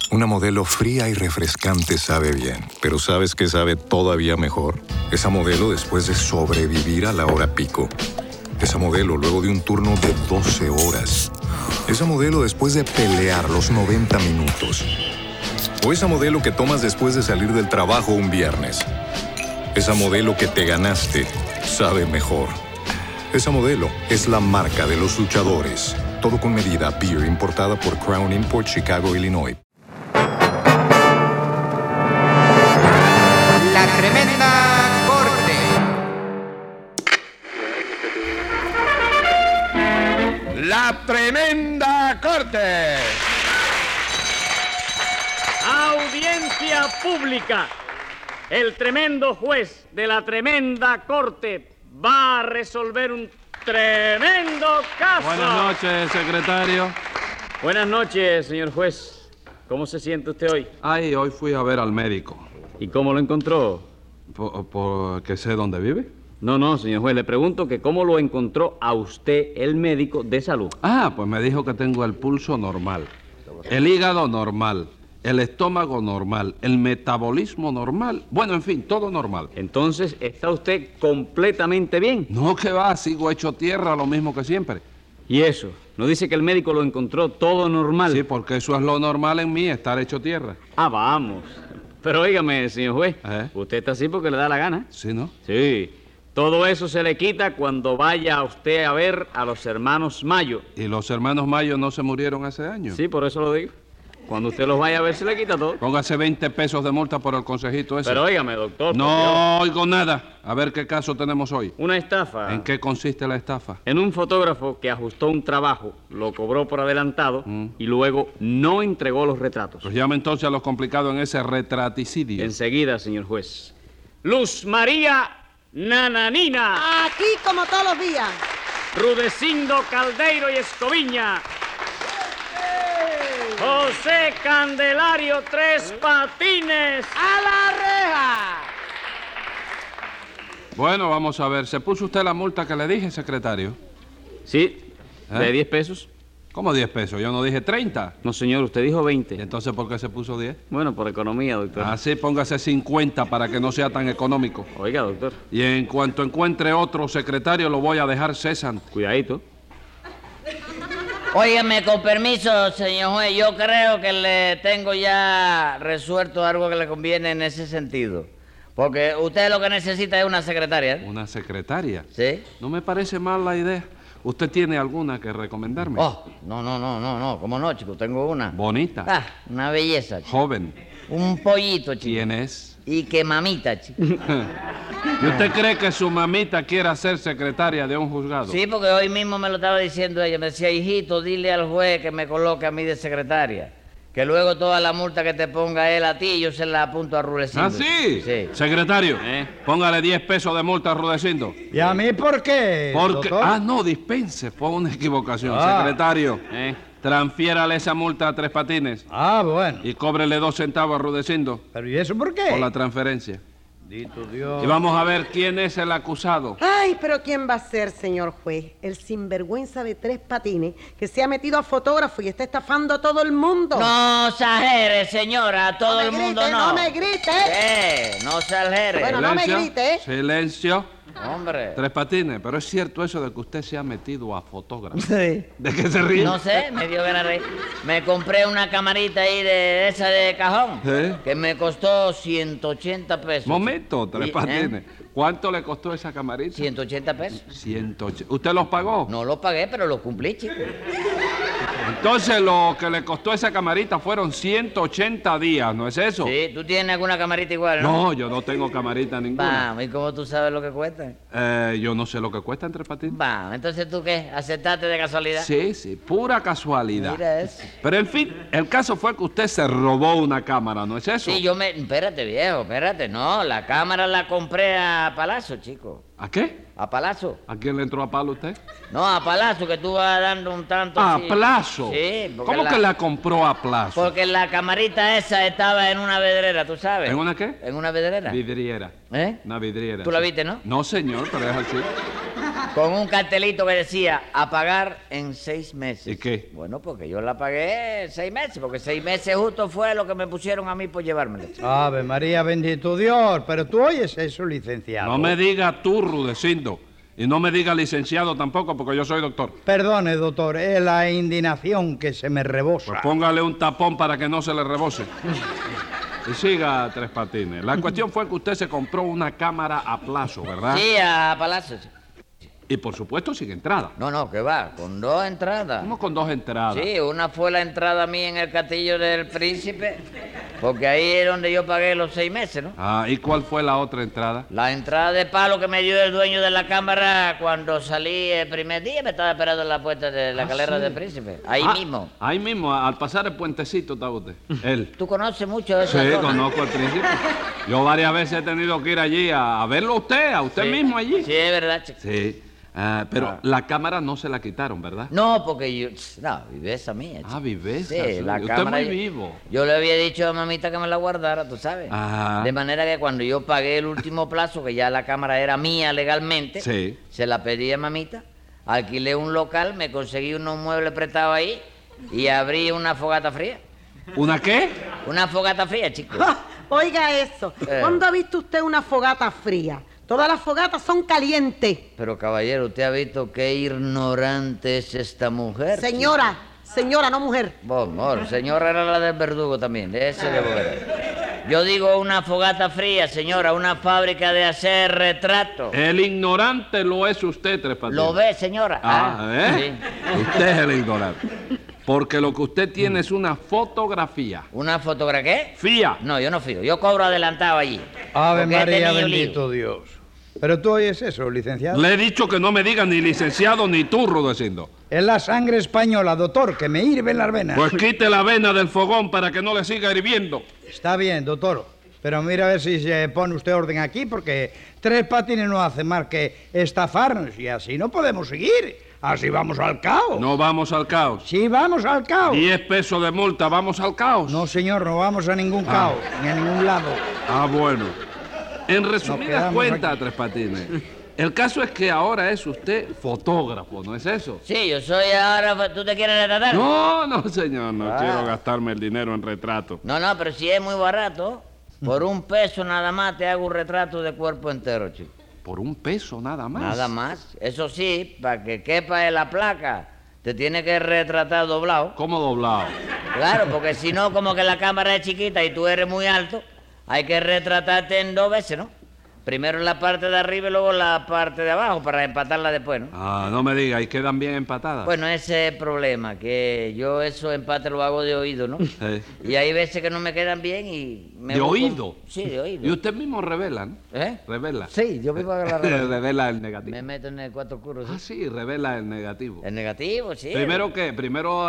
Una modelo fría y refrescante sabe bien, pero ¿sabes qué sabe todavía mejor? Esa modelo después de sobrevivir a la hora pico. Esa modelo luego de un turno de 12 horas. Esa modelo después de pelear los 90 minutos. O esa modelo que tomas después de salir del trabajo un viernes. Esa modelo que te ganaste sabe mejor. Esa modelo es la marca de los luchadores. Todo con medida. Beer importada por Crown Import, Chicago, Illinois. La Tremenda Corte. La Tremenda Corte. Audiencia pública. El tremendo juez de la Tremenda Corte va a resolver un tremendo caso. Buenas noches, secretario. Buenas noches, señor juez. ¿Cómo se siente usted hoy? Ay, hoy fui a ver al médico. ¿Y cómo lo encontró? ¿Porque sé dónde vive? No, señor juez, le pregunto que cómo lo encontró a usted el médico de salud. Pues me dijo que tengo el pulso normal, el hígado normal, el estómago normal, el metabolismo normal. Bueno, en fin, todo normal. Entonces, ¿está usted completamente bien? No, que va, sigo hecho tierra, lo mismo que siempre. ¿Y eso? ¿No dice que el médico lo encontró todo normal? Sí, porque eso es lo normal en mí, estar hecho tierra. Vamos. Pero óigame, señor juez, usted está así porque le da la gana. Sí, ¿no? Sí. Todo eso se le quita cuando vaya usted a ver a los hermanos Mayo. ¿Y los hermanos Mayo no se murieron hace años? Sí, por eso lo digo. Cuando usted los vaya a ver, se le quita todo. Póngase 20 pesos de multa por el consejito ese. Pero óigame, doctor. No oigo nada. A ver qué caso tenemos hoy. Una estafa. ¿En qué consiste la estafa? En un fotógrafo que ajustó un trabajo, lo cobró por adelantado y luego no entregó los retratos. Pues llame entonces a los complicados en ese retraticidio. Enseguida, señor juez. Luz María Nananina. Aquí como todos los días. Rudecindo Caldeiro y Escoviña. José Candelario Tres Patines. ¡A la reja! Bueno, vamos a ver. ¿Se puso usted la multa que le dije, secretario? Sí, de 10 pesos. ¿Cómo 10 pesos? Yo no dije 30. No, señor, usted dijo 20. ¿Y entonces por qué se puso 10? Bueno, por economía, doctor. Así póngase 50 para que no sea tan económico. Oiga, doctor. Y en cuanto encuentre otro secretario, lo voy a dejar cesante. Cuidadito. Óigame, con permiso, señor juez, yo creo que le tengo ya resuelto algo que le conviene en ese sentido. Porque usted lo que necesita es una secretaria. ¿Una secretaria? Sí. No me parece mal la idea. ¿Usted tiene alguna que recomendarme? No, ¿cómo no, chico? Tengo una. ¿Bonita? Una belleza, chico. ¿Joven? Un pollito, chico. ¿Quién es? Y que mamita, chico. ¿Y usted cree que su mamita quiera ser secretaria de un juzgado? Sí, porque hoy mismo me lo estaba diciendo ella. Me decía, hijito, dile al juez que me coloque a mí de secretaria. Que luego toda la multa que te ponga él a ti, yo se la apunto a Rudecindo. ¿Ah, sí? Sí. Secretario, póngale 10 pesos de multa a Rudecindo. ¿Y a mí por qué, Porque... doctor? No, dispense, fue una equivocación. Secretario, transfiérale esa multa a Tres Patines. Bueno. Y cóbrele 2 centavos a Rudecindo. ¿Pero y eso por qué? Por la transferencia. Dito Dios. Y vamos a ver quién es el acusado. Ay, pero ¿quién va a ser, señor juez? El sinvergüenza de Tres Patines que se ha metido a fotógrafo y está estafando a todo el mundo. No exagere, señora, a todo el mundo no. No me grite. No exagere. Bueno, no me Silencio, grite. Silencio. Hombre. Tres Patines, pero es cierto eso de que usted se ha metido a fotógrafo. Sí. ¿De qué se ríe? No sé, me dio ganas de reír. Me compré una camarita ahí de esa de cajón. Que me costó 180 pesos. Momento, Tres Y- Patines. ¿Cuánto le costó esa camarita? 180 pesos. 180. ¿Usted los pagó? No lo pagué, pero lo cumplí, chico. Entonces lo que le costó esa camarita fueron 180 días, ¿no es eso? Sí, ¿tú tienes alguna camarita igual, no? No, yo no tengo camarita ninguna. Vamos, ¿y cómo tú sabes lo que cuesta? Yo no sé lo que cuesta Tres Patines. Vamos, entonces ¿tú qué? ¿Aceptaste de casualidad? Sí, pura casualidad. Mira eso. Pero en fin, el caso fue que usted se robó una cámara, ¿no es eso? Sí, Espérate, viejo, espérate. No, la cámara la compré a Palazzo, chico. ¿A qué? ¿A Palazzo? ¿A quién le entró a palo usted? No, a Palazzo, que tú vas dando un tanto ¿A así. plazo? Sí, porque ¿Cómo que la compró a plazo? Porque la camarita esa estaba en una vedrera, ¿tú sabes? ¿En una qué? En una vedrera. Vidriera. ¿Eh? Una vidriera. ¿Tú la sí. viste, no? No, señor, pero es así. con un cartelito que decía, a pagar en 6 meses. ¿Y qué? Bueno, porque yo la pagué en 6 meses, porque 6 meses justo fue lo que me pusieron a mí por llevármela. Ave María, bendito Dios. Pero tú oyes eso, licenciado. No me diga tú, Rudecindo. Y no me diga licenciado tampoco, porque yo soy doctor. Perdone, doctor, es la indignación que se me rebosa. Pues póngale un tapón para que no se le rebose. Y siga, Tres Patines. La cuestión fue que usted se compró una cámara a plazo, ¿verdad? Sí, a Palacio. Y por supuesto sin entrada. No, que va, con 2 entradas. ¿Cómo con 2 entradas? Sí, una fue la entrada mía en el Castillo del Príncipe, porque ahí es donde yo pagué los 6 meses, ¿no? Ah, ¿y cuál fue la otra entrada? La entrada de palo que me dio el dueño de la cámara cuando salí el primer día, me estaba esperando en la puerta de la escalera del Príncipe. Ahí mismo. Ahí mismo, al pasar el puentecito estaba usted. Él. ¿Tú conoces mucho de Sí, esa zona? conozco al Príncipe. Yo varias veces he tenido que ir allí a verlo a usted Sí. mismo allí. Sí, es verdad, chico. Sí. Pero la cámara no se la quitaron, ¿verdad? No, porque yo... No, viveza mía, chico. Ah, viveza. Sí, la Usted cámara... es muy vivo. Yo le había dicho a mamita que me la guardara, tú sabes. Ajá. De manera que cuando yo pagué el último plazo, que ya la cámara era mía legalmente, Sí. se la pedí a mamita, alquilé un local, me conseguí unos muebles prestados ahí y abrí una fogata fría. ¿Una qué? Una fogata fría, chico. Oiga eso. ¿Cuándo ha visto usted una fogata fría? Todas las fogatas son calientes. Pero caballero, ¿usted ha visto qué ignorante es esta mujer? Señora, señora, no mujer. Amor, señora era la del verdugo también, de ese de ver. Yo digo una fogata fría, señora, una fábrica de hacer retratos. El ignorante lo es usted, Tres Patines. ¿Lo ve, señora? ¿Eh? Sí. Usted es el ignorante. Porque lo que usted tiene es una fotografía. ¿Una fotografía qué? Fía. No, yo no fío. Yo cobro adelantado allí. Ave Porque he María, tenido bendito Dios. Pero tú oyes eso, licenciado. Le he dicho que no me diga ni licenciado ni tú, Rudecindo. Es la sangre española, doctor, que me hirven las venas. Pues quite la vena del fogón para que no le siga hirviendo. Está bien, doctor. Pero mira a ver si se pone usted orden aquí, porque Tres Patines no hace más que estafarnos y así no podemos seguir. Así vamos al caos. No vamos al caos. Sí, vamos al caos. 10 pesos de multa, vamos al caos. No, señor, no vamos a ningún caos, ni a ningún lado. Ah, bueno. En resumidas quedamos cuentas, aquí. Tres Patines, el caso es que ahora es usted fotógrafo, ¿no es eso? Sí, yo soy ahora... ¿Tú te quieres retratar? No, señor, no quiero gastarme el dinero en retrato. No, pero si es muy barato, por 1 peso nada más te hago un retrato de cuerpo entero, chico. Por 1 peso nada más. Nada más. Eso sí, para que quepa en la placa, te tiene que retratar doblado. ¿Cómo doblado? Claro, porque si no, como que la cámara es chiquita y tú eres muy alto, hay que retratarte en 2 veces, ¿no? Primero en la parte de arriba y luego en la parte de abajo para empatarla después, ¿no? Ah, no me diga, ¿y quedan bien empatadas? Bueno, ese es el problema, que yo esos empates lo hago de oído, ¿no? Sí. Y hay veces que no me quedan bien y... ¿De oído? Sí, de oído. Y usted mismo revela, ¿no? ¿Eh? Revela. Sí, yo mismo hago la revelación. Revela el negativo. Me meto en el cuarto oscuro, ¿sí? Ah, sí, revela el negativo. El negativo, sí. ¿Primero qué? Primero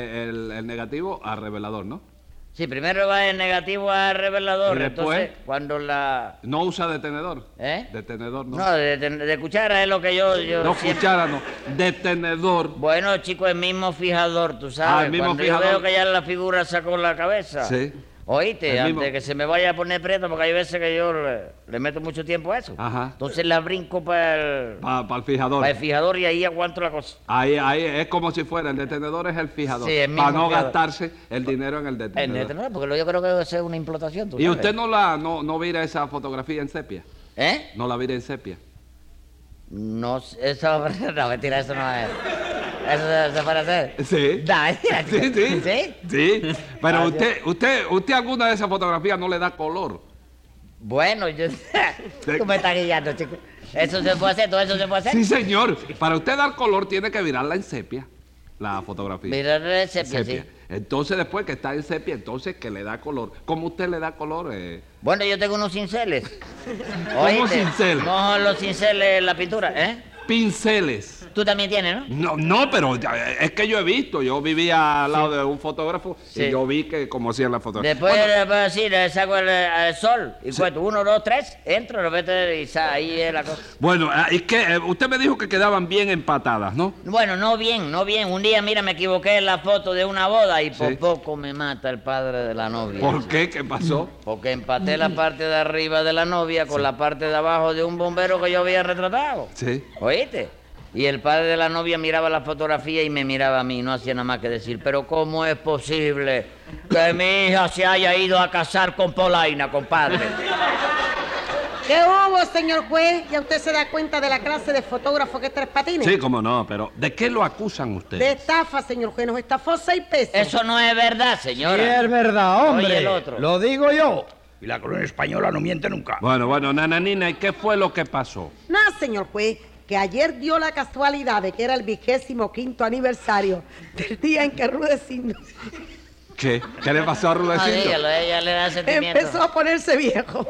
el negativo a revelador, ¿no? Sí, primero va el negativo al revelador. ¿Y después? Entonces, cuando la... ¿No usa detenedor? ¿Eh? Detenedor, ¿no? No, de cuchara es lo que yo No, siempre- cuchara, no. Detenedor. Bueno, chico, el mismo fijador, tú Ah, sabes. el mismo Cuando fijador. yo veo que ya la figura sacó la cabeza. Sí. Oíste, El antes mismo. de que se me vaya a poner prieto, porque hay veces que yo le meto mucho tiempo a eso. Ajá. Entonces la brinco para Para el fijador. el fijador y ahí aguanto la cosa. Ahí es como si fuera, el detenedor es el fijador. Sí, el mismo para no fijador. gastarse el dinero en el detenedor. En este no, porque yo creo que eso es una implotación, tú ¿Y sabes. usted no vira esa fotografía en sepia? ¿Eh? ¿No la vira en sepia? No, eso... No, mentira, eso no es... ¿Eso se puede hacer? Sí. No, mentira, chico. Sí. ¿Sí? Sí. Pero Ah, usted alguna de esas fotografías no le da color. Bueno, yo... Tú me estás guiando, chico. ¿Eso se puede hacer? ¿Todo eso se puede hacer? Sí, señor. Para usted dar color tiene que virarla en sepia, la fotografía. Mira, el sepia, Sepia. sí. Entonces, después que está en sepia, entonces que le da color. ¿Cómo usted le da color? Bueno, yo tengo unos cinceles. ¿Cómo cinceles? Mojo los cinceles en la pintura, ¿eh? Pinceles. Tú también tienes, ¿no? No, pero es que yo he visto, yo vivía al lado de un fotógrafo Sí. y yo vi que como hacían las fotografías. Después, sí, le saco el sol y cuento 1, 2, 3, entro, lo vete y ahí es la cosa. Bueno, ¿y qué? Usted me dijo que quedaban bien empatadas, ¿no? Bueno, no bien. Un día, mira, me equivoqué en la foto de una boda y por Sí. poco me mata el padre de la novia. ¿Por qué? ¿Qué pasó? Porque empaté la parte de arriba de la novia con la parte de abajo de un bombero que yo había retratado. Sí. ¿Oíste? Y el padre de la novia miraba la fotografía y me miraba a mí, no hacía nada más que decir, pero ¿cómo es posible que mi hija se haya ido a casar con Polaina, compadre? ¿Qué hubo, señor juez? ¿Ya usted se da cuenta de la clase de fotógrafo que es Tres Patines? Sí, cómo no, pero ¿de qué lo acusan ustedes? De estafa, señor juez. Nos estafó 6 pesos. Eso no es verdad, Sí, señora. es verdad, hombre. Oye, el otro. Lo digo yo. Y la colonia española no miente nunca. Bueno, Nananina, ¿y qué fue lo que pasó? Nada, señor juez, que ayer dio la casualidad de que era el 25º aniversario del día en que Rudecindo ¿Qué? ¿Qué le pasó a No, Rudecindo? dígalo, ella le da sentimiento. empezó a ponerse viejo.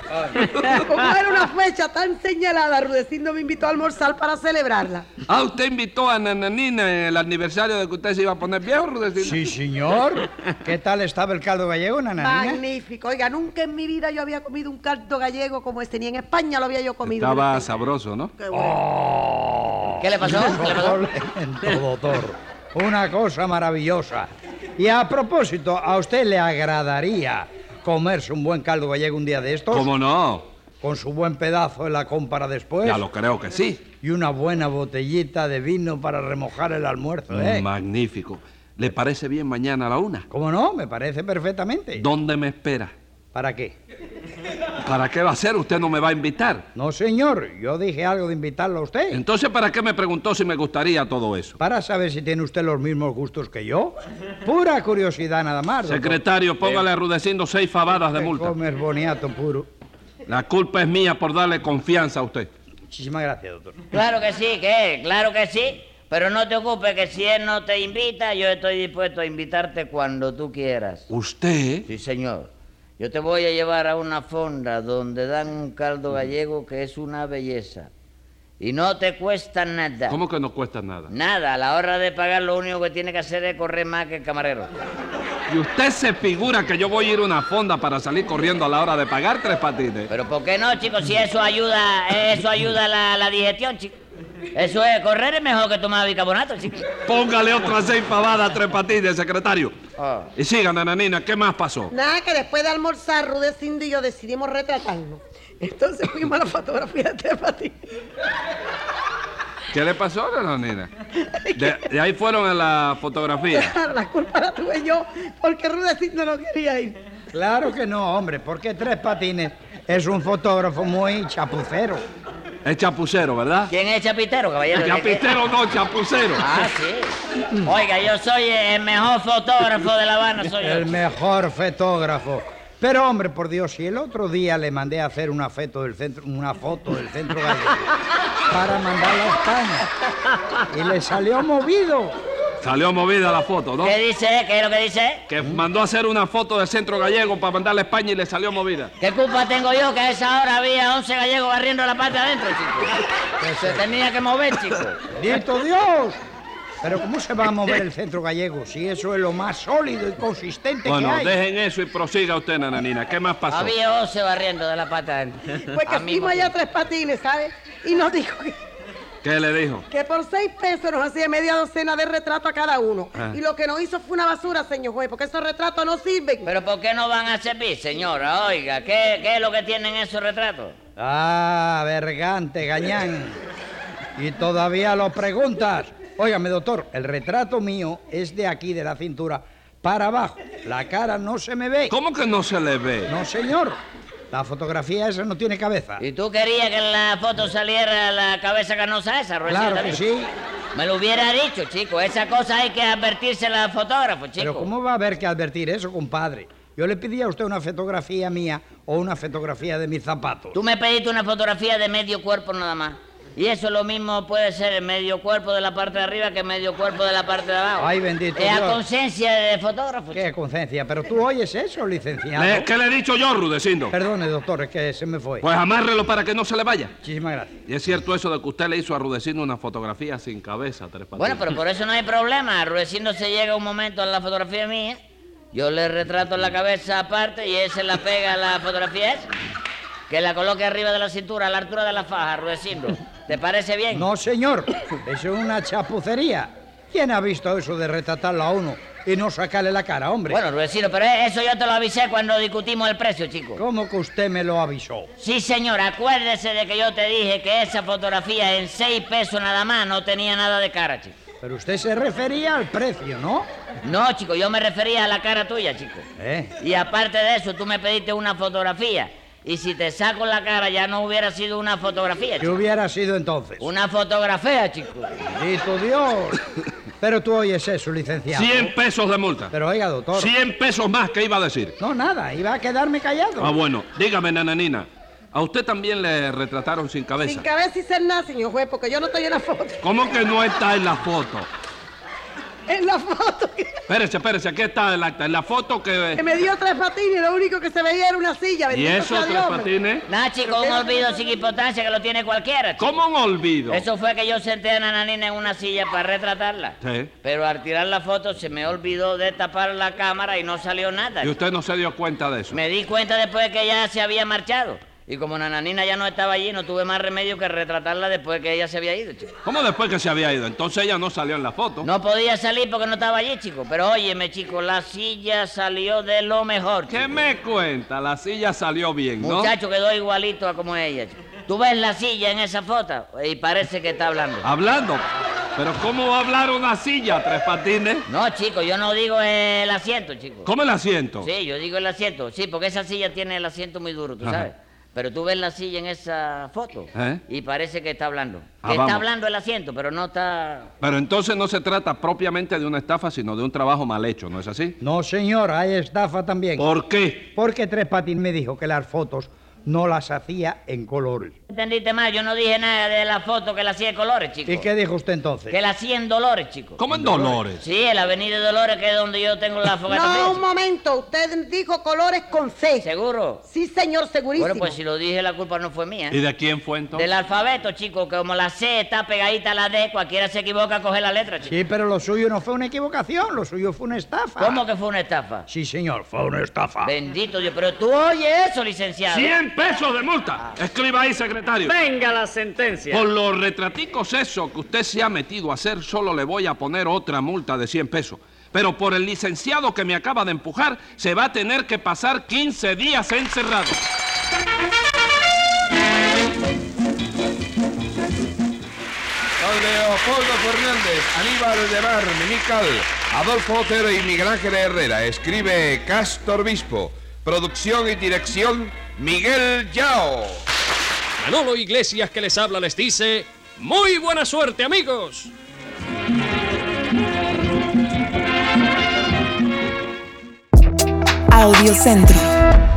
Como era una fecha tan señalada, Rudecindo me invitó a almorzar para celebrarla. Ah, ¿usted invitó a Nananina en el aniversario de que usted se iba a poner viejo, Rudecindo? Sí, señor. ¿Qué tal estaba el caldo gallego, nananina? Magnífico. Oiga, nunca en mi vida yo había comido un caldo gallego como este, ni en España lo había yo comido. Estaba sabroso, ¿no? Qué bueno. ¿Qué le pasó? ¿Qué le pasó? Momento, doctor. Una cosa maravillosa. Y a propósito, ¿a usted le agradaría comerse un buen caldo gallego un día de estos? ¿Cómo no? Con su buen pedazo en la compra después. Ya lo creo que sí. Y una buena botellita de vino para remojar el almuerzo, ¿eh? Magnífico. ¿Le parece bien mañana a la 1? ¿Cómo no? Me parece perfectamente. ¿Dónde me espera? ¿Para qué? ¿Para qué va a ser? ¿Usted no me va a invitar? No, señor. Yo dije algo de invitarlo a usted. Entonces, ¿para qué me preguntó si me gustaría todo eso? Para saber si tiene usted los mismos gustos que yo. Pura curiosidad nada más, doctor. Secretario, póngale a Rudecindo 6 fabadas de multa. Comer boniato puro. La culpa es mía por darle confianza a usted. Muchísimas gracias, doctor. Claro que sí, claro que sí. Pero no te ocupes que si él no te invita, yo estoy dispuesto a invitarte cuando tú quieras. ¿Usted? Sí, señor. Yo te voy a llevar a una fonda donde dan un caldo gallego que es una belleza. Y no te cuesta nada. ¿Cómo que no cuesta nada? Nada, a la hora de pagar lo único que tiene que hacer es correr más que el camarero. ¿Y usted se figura que yo voy a ir a una fonda para salir corriendo a la hora de pagar, Tres Patines? Pero ¿por qué no, chicos? Si eso ayuda la digestión, chicos. Eso es, correr es mejor que tomar bicarbonato, chicos. Póngale otras 6 fabadas a Tres Patines, secretario. Oh. Y siga, Nananina, ¿qué más pasó? Nada, que después de almorzar, Rudecindo y yo decidimos retratarnos. Entonces fuimos a la fotografía de Tres Patines. ¿Qué le pasó, Nananina? De ahí fueron a la fotografía. Claro, la culpa la tuve yo, porque Rudecindo no quería ir. Claro que no, hombre, porque Tres Patines es un fotógrafo muy chapucero. Es chapucero, ¿verdad? ¿Quién es chapitero, caballero? Chapitero no, chapucero. Ah, sí. Oiga, yo soy el mejor fotógrafo de La Habana, soy yo. El mejor fotógrafo. Pero, hombre, por Dios, si el otro día le mandé a hacer una foto del centro gallego para mandarla a España y le salió movido. Salió movida la foto, ¿no? ¿Qué dice? ¿Qué es lo que dice? Que mandó a hacer una foto del centro gallego para mandarla a España y le salió movida. ¿Qué culpa tengo yo que a esa hora había 11 gallegos barriendo la parte de adentro, chico? Se tenía que mover, chico. ¡Bendito Dios! Pero ¿cómo se va a mover el centro gallego si eso es lo más sólido y consistente que Bueno, hay? dejen eso y prosiga usted, Nananina. ¿Qué más pasó? Había 11 barriendo de la parte de adentro. Pues que Al mismo fuimos allá a tiempo. Tres Patines, ¿sabes? Y nos dijo ¿Qué le dijo? que por 6 pesos nos hacía media docena de retratos a cada uno. Ah. Y lo que nos hizo fue una basura, señor juez, porque esos retratos no sirven. ¿Pero por qué no van a servir, señora? Oiga, ¿qué es lo que tienen esos retratos? Ah, vergante, gañán. Y todavía lo preguntas. Óigame, doctor, el retrato mío es de aquí, de la cintura, para abajo. La cara no se me ve. ¿Cómo que no se le ve? No, señor. La fotografía esa no tiene cabeza. ¿Y tú querías que en la foto saliera la cabeza canosa esa, Ruecita? Claro que sí. Me lo hubiera dicho, chico. Esa cosa hay que advertírsela al fotógrafo, chico. Pero ¿cómo va a haber que advertir eso, compadre? Yo le pedí a usted una fotografía mía o una fotografía de mis zapatos. Tú me pediste una fotografía de medio cuerpo nada más. Y eso lo mismo puede ser el medio cuerpo de la parte de arriba que el medio cuerpo de la parte de abajo. Ay, bendito Es a Dios. conciencia de fotógrafo. ¿Qué conciencia? ¿Pero tú oyes eso, licenciado? ¿Qué le he dicho yo, Rudecindo? Perdone, doctor, es que se me fue. Pues amárrelo para que no se le vaya. Muchísimas gracias. Y es cierto eso de que usted le hizo a Rudecindo una fotografía sin cabeza, Tres Patines. Bueno, pero por eso no hay problema. Rudecindo se llega un momento a la fotografía mía, yo le retrato la cabeza aparte y él se la pega a la fotografía esa. Que la coloque arriba de la cintura, a la altura de la faja, Rudecindo. ¿Te parece bien? No, señor. Eso es una chapucería. ¿Quién ha visto eso de retratarlo a uno y no sacarle la cara, hombre. Bueno, Rudecindo, pero eso yo te lo avisé cuando discutimos el precio, chico. ¿Cómo que usted me lo avisó? Sí, señor, acuérdese de que yo te dije que esa fotografía en 6 pesos nada más no tenía nada de cara, chico. Pero usted se refería al precio, ¿no? No, chico, yo me refería a la cara tuya, chico. Y aparte de eso, tú me pediste una fotografía. Y si te saco la cara ya no hubiera sido una fotografía, ¿Qué chico. hubiera sido entonces? Una fotografía, chico. Bendito Dios. Pero tú oyes eso, licenciado. 100 pesos de multa. Pero oiga, doctor. 100 pesos más, ¿qué iba a decir? No, nada, iba a quedarme callado. Ah, bueno, dígame, nananina, ¿a usted también le retrataron sin cabeza? Sin cabeza y sin nada, señor juez, porque yo no estoy en la foto. ¿Cómo que no está en la foto? En la foto Espérese, aquí está el acta. En la foto que que... me dio 3 patines, lo único que se veía era una silla. ¿Y bendito eso, sea 3 Dios, hombre. patines? Nada, chico, un olvido sin importancia que lo tiene cualquiera, chico. ¿Cómo un olvido? Eso fue que yo senté a Nananina en una silla para retratarla. Sí. Pero al tirar la foto se me olvidó de tapar la cámara y no salió nada. ¿Y usted no se dio cuenta de eso? Me di cuenta después que ella se había marchado. Y como Nananina ya no estaba allí, no tuve más remedio que retratarla después que ella se había ido, chico. ¿Cómo después que se había ido? Entonces ella no salió en la foto. No podía salir porque no estaba allí, chico. Pero óyeme, chico, la silla salió de lo mejor, chico. ¿Qué me cuenta? La silla salió bien, ¿no? Muchacho, quedó igualito a como ella, chico. Tú ves la silla en esa foto y parece que está hablando. ¿Hablando? ¿Pero cómo va a hablar una silla, 3 patines? No, chico, yo no digo el asiento, chico. ¿Cómo el asiento? Sí, yo digo el asiento. Sí, porque esa silla tiene el asiento muy duro, tú Ajá. sabes. Pero tú ves la silla en esa foto y parece que está hablando. Ah, Que vamos. está hablando el asiento, pero no está... Pero entonces no se trata propiamente de una estafa, sino de un trabajo mal hecho, ¿no es así? No, señor, hay estafa también. ¿Por qué? Porque Tres Patines me dijo que las fotos no las hacía en colores. ¿Entendiste mal? Yo no dije nada de la foto que la hacía de colores, chico. ¿Y qué dijo usted entonces? Que la hacía en Dolores, chico. ¿Cómo en Dolores? Sí, en la avenida de Dolores, que es donde yo tengo la fotografía. No, un momento, usted dijo colores con C. ¿Seguro? Sí, señor, segurísimo. Bueno, pues si lo dije, la culpa no fue mía. ¿Y de quién fue entonces? Del alfabeto, chico, que como la C está pegadita a la D, cualquiera se equivoca a coger la letra, chico. Sí, pero lo suyo no fue una equivocación, lo suyo fue una estafa. ¿Cómo que fue una estafa? Sí, señor, fue una estafa. Bendito Dios, pero tú oyes eso, licenciado. 100 pesos de multa. Escriba ahí, secretario. Venga la sentencia. Por los retraticos eso que usted se ha metido a hacer, solo le voy a poner otra multa de 100 pesos. Pero por el licenciado que me acaba de empujar, se va a tener que pasar 15 días encerrado. Don Leopoldo Fernández, Aníbal de Mar, Mimical, Adolfo Otero y Miguel Ángel Herrera. Escribe Castor Bispo. Producción y dirección, Miguel Yao. Manolo Iglesias, que les habla, les dice: ¡muy buena suerte, amigos! Audiocentro.